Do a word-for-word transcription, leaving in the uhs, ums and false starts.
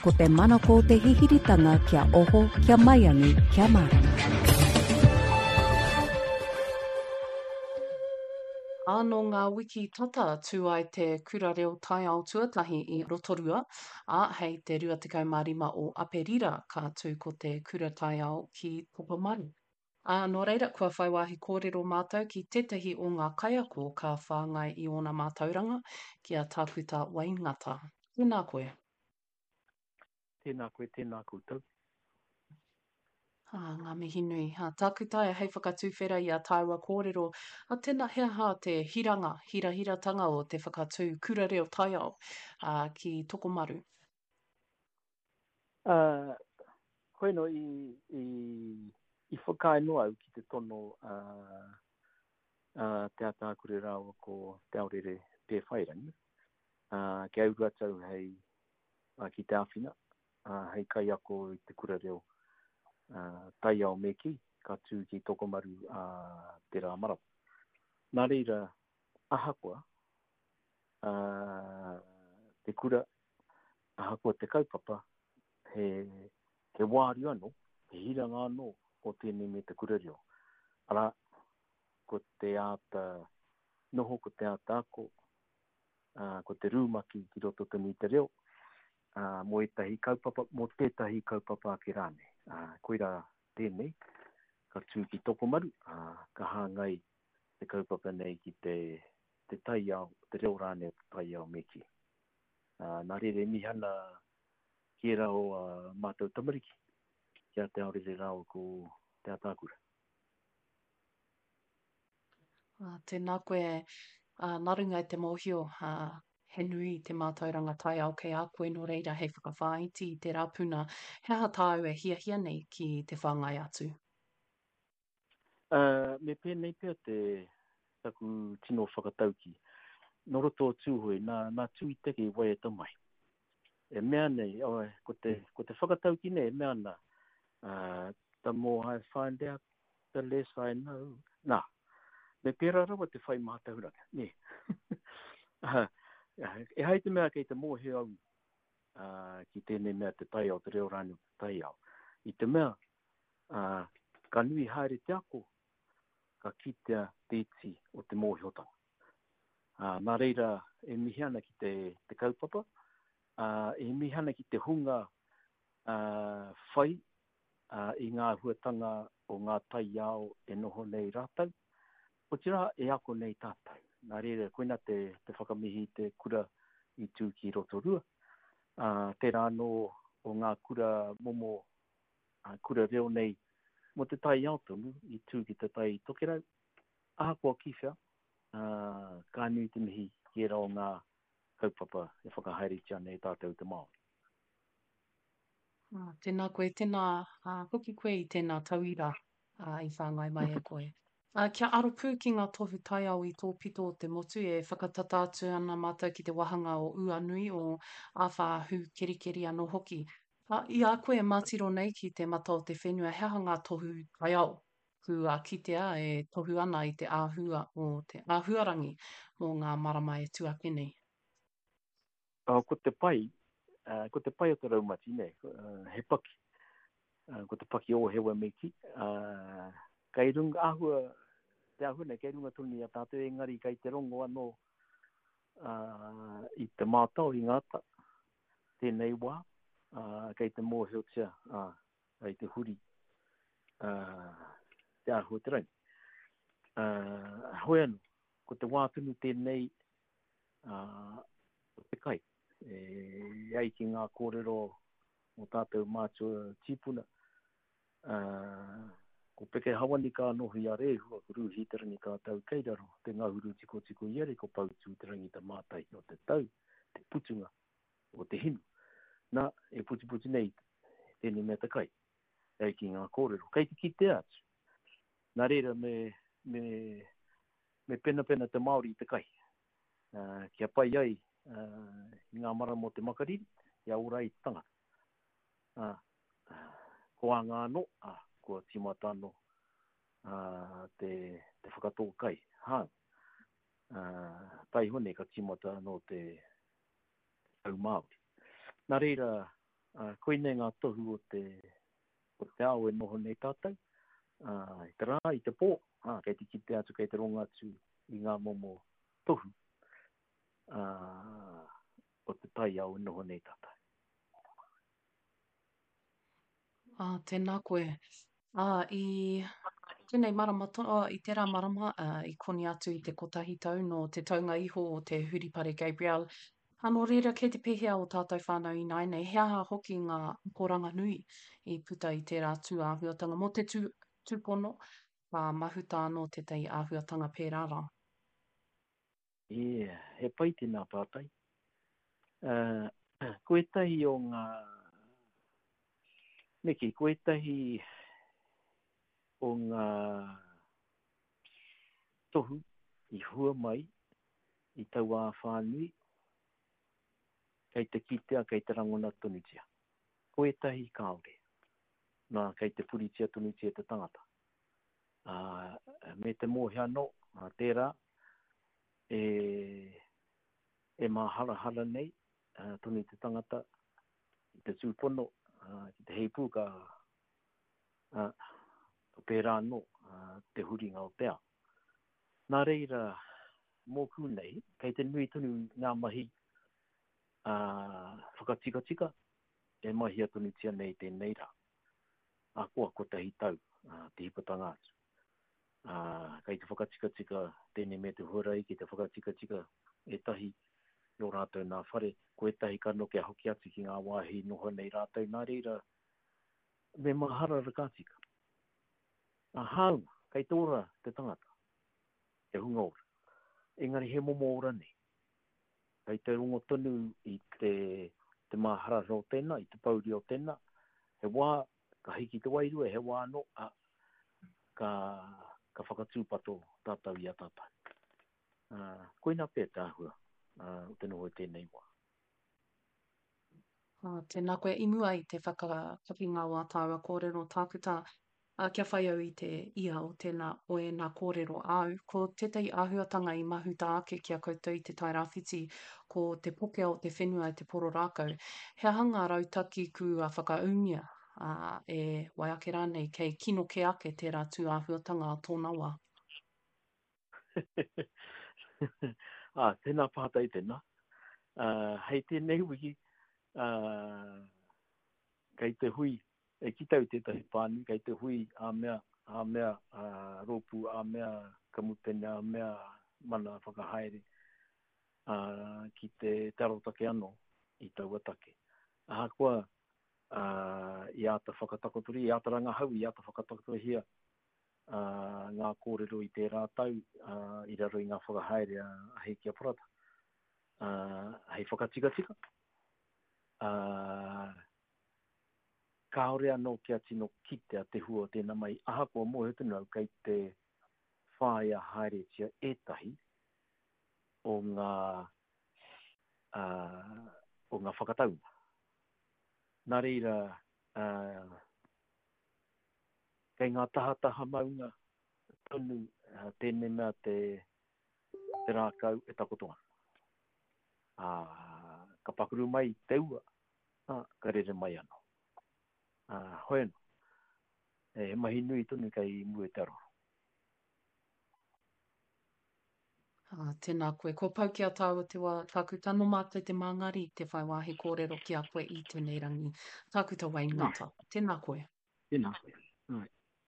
ko te manako te hihiritanga kia oho, kia maiangi, kia marama. Anō ngā wiki tata tū ai te kura reo tai ao tuatahi i Rotorua, a hei te rua tekau mā rima o Aperira ka tū ko te kura tai ao ki Tokomaru. A no reira, kua whai wāhi kōrero mātou ki tetahi o ngā kaiako ka whāngai i ona mātauranga kia tākuta waingata. Tēnā koe. Tēnā koe, tēnā koutou. Ah, ngā mihi nui. Ha, tākutai hei whakatūwhera i a tāua kōrero. A tēnā hea ha te hiranga, hirahiratanga o te whakatū kura reo tai ao uh, ki Tokomaru. Uh, koe no i, i, i whakainoa au ki te tono uh, uh, te atākure rāua ko te aurere te whairangi. Uh, ke aurua tau hei uh, ki te awhina, uh, hei kai ako i te kura reo. Uh, tai ao me ki, ka tū ki Tokomaru a uh, te rā marawa. Nā reira, ahakoa, uh, te kura, ahakoa te kaupapa, he, he wāri anō, he hiranga anō o tēnei me te kura reo. Ara, ko te āta noho, ko te āta ako, uh, ko te rūmaki ki roto te mi te reo, uh, mo etahi kaupapa, mo tētahi kaupapa ki rāne. Uh, koira tēnei, ka tū ki Tokomaru, uh, ka hāngai te kaupapa nei ki te, te tai ao, te reo rāne o te tai ao meki. Uh, nā rere mihana ki e rao uh, mātou tamariki, kia te aurere rao ko te atākura. Uh, tēnā koe, uh, narungai te mōhio, uh, he nui te mātauranga tai ao kei a koe no reira hei whakawhāiti i te rāpuna. He aha tāu e hia hia nei ki te whāngai atu? Uh, me pēnei pēr te taku tino whakatauki. No roto tūhoi, nā, nā tūi teke i wai e tamai. E mea nei, oe, ko te, ko te whakatauki nei, e mea na, uh, the more I find out, the less I know. Nā, me pēra rawa te whai mātauranga, ne. uh, e hai te mea kei te mōhe au uh, ki tēnei mea te tai ao, te reo rāni o te tai ao. I te mea, uh, ka nui haere te ako, ka kitea te iti o te mōhe o tau. Uh, nā reira, e mihana ki te, te kaupapa, uh, e mihana ki te hunga uh, whai uh, i ngā huatanga o ngā tai ao e noho nei rātau. O tira e ako nei tātai. Nā reira, koina te, te whakamihi te kura i tū ki Rotorua. Uh, te rāno o ngā kura momo, uh, kura reo nei, mo te tai autonu i tū ki te tai tokerau. Aha kua kiwhia, uh, ka nui te mihi ki e rao ngā kaupapa e whakahaere tia nei tātou te Māori. Ah, tēnā koe, tēnā uh, hoki koe i tēnā tauira uh, i whāngai mai e koe. Uh, kia aropu ki ngā tohu tai au i tō pito o te motu e whakatata atu ana mātou ki te wahanga o Uanui o āwhāhu kerikeri anō hoki. Uh, I a koe e mātiro nei ki te mata o te whenua, hea ngā tohu tai au ku a kitea e tohu ana i te āhua o te āhuarangi o ngā marama e tuake nei. Uh, ko te pai, uh, ko te pai o te raumati nei, uh, he paki. Uh, ko te paki o hewa meki. Uh, kai runga ahua, te ahua nei, kai runga tuni a tātou engari kai te rongo anō uh, i te mātau i ngāta, tēnei wā, uh, kai te mōheo tia, uh, kai te huri, uh, te ahua te rangi. Uh, hoi anu, ko te wātunu tēnei uh, o te kai. E, ai ki ngā kōrero o tātou mātua tīpuna. Uh, ko peke hawani ka nohi a rehua, ko ruhi te rangi ka tau keiraro, te ngahuru tiko tiko iere, ko pautu te rangi ta mātai o te tau, te putunga o te hinu. Nā, e puti puti nei, tēnei mea te kai, ai ki ngā kōrero. Kei te ki te atu. Nā reira me, me, me pena pena te Māori te kai. Uh, kia pai ai, uh, i ngā marama o te makariri, ia ora i tangata. Uh, uh, ko a ngā no, uh, ko timata no, uh, te, te whakatō kai. Ha, uh, tai hone ka timata no te au Māori. Nā reira, Uh, koe nei ngā tohu o te, o te ao e noho nei tātou. Uh, I te rā, i te pō, uh, kei te kite atu, kei te ronga atu i ngā momo tohu. Uh, o te tai au e noho nei tātou. Ah, tēnā koe. Ah, i tēnei marama, to, oh, i tērā marama, uh, i koni atu i te kotahi tau no te taunga iho o te Huripare Gabriel. Ano reira kei te pehea o tātou whānau i nai nei, hea hoki ngā koranga nui i puta i tērā tū āhuatanga. Mo te tū, tūpono, pa mahuta anō te tei āhuatanga pērara. Yeah, he pai tēnā pātai. Uh, koe tahi o ngā... Neki, koe tahi o ngā tohu i hua mai i tau a whānui kei te kitea, kei te rangona tunitia. Koe tahi kaore. Nā, kei te puritia tunitia te tangata. Uh, me te mōhi anō, uh, tērā, e, e mā hara hara nei, uh, tuni te tangata, i te tūpono, uh, i te heipu ka uh, pērā anō, uh, te huringa o pēr. Nā reira, mōku nei, kei te nui tunu ngā mahi uh, whakatika tika, e mahi atunitia nei tēnei rā. A koa ko tahi tau, uh, te hipatanga atu. Uh, kei te whakatika tika tēnei me te huarai, ki te whakatika tika e tahi i o rātou nā whare, ko e tahi kano kia hoki atu ki ngā wāhi noho nei rātou, nā reira, me mahara rakatika. A hāunga, kei tōra te tangata, e hunga ora. Engari he momo ora nei. Kei te rongo tonu i te, te mahara ro tēnā, i te pauri o tēnā, he wā, ka hiki te wairua, he wā no, a, ka, ka whakatūpato tātau i a tātai. Uh, koe nā pēr tāhua, uh, o te noho i tēnei wā. Ah, tēnā koe imua i te whakakapinga o a tāua kōrero tākuta. Uh, kia whai au i te ia o tēnā o e nā kōrero au. Ko tētai āhuatanga i mahuta ake kia koutou i te tai rāwhiti, ko te pokea o te whenua i te poro rākau. He hanga rautaki ku a whakaumia uh, e waiake rānei kei kino ke ake tērā tū āhuatanga a tōna wā. ah, tēnā pātai tēnā. Uh, hei tēnei wiki, uh, kei te hui, e kitau tētahi pāni, kei te hui a mea, a mea uh, ropu, a mea kamupene, a mea mana whakahaere, uh, ki te tarotake anō i tau atake. Aha koa, uh, i ata whakatakotori, i ata ranga hau, i ata whakatakotori hia, uh, ngā kōrero i te rātau, uh, i raro i ngā whakahaere a, a hei kia porata. Uh, hei whakatika tika. Uh, Kaore anō kia tino kite a te hua o tēnā mai. Aha kua mohe tunu au kei te whāia haere tia etahi o ngā, uh, o ngā whakataunga. Nā reira, uh, kei ngā taha taha maunga tonu uh, tēnei mea te, te rākau e takotoa. Uh, ka pakuru mai te ua, uh, ka rere mai anō. Uh, hoi no. E mahi nui tonu kei mue te aro. Ah, tēnā koe. Ko pau kia tāua te wā tākuta no mātou te māngari te whai wāhi kōrero ki a koe i tēnei rangi. Tākuta wai ngata. Tēnā koe. Tēnā koe. Right.